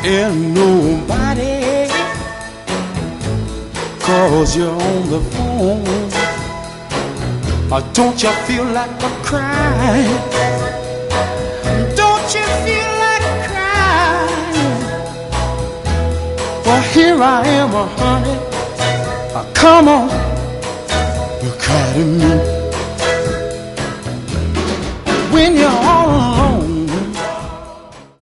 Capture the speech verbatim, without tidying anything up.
tell nobody, 'cause you're on the phone. Or don't you feel like a crying? Don't you feel like crying? Well, here I am, honey. Come on.